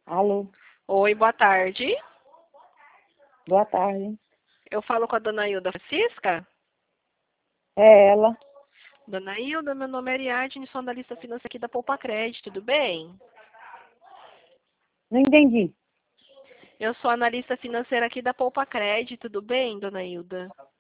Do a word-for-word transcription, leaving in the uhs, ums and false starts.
Alô, Oi, boa tarde. boa tarde. Eu falo com a dona Hilda Francisca. É ela? Dona Hilda, meu nome é Ariadne, sou analista financeira aqui da Poupa Crédito, tudo bem? Não entendi. Eu sou analista financeira aqui da Poupa Crédito, tudo bem, dona Hilda?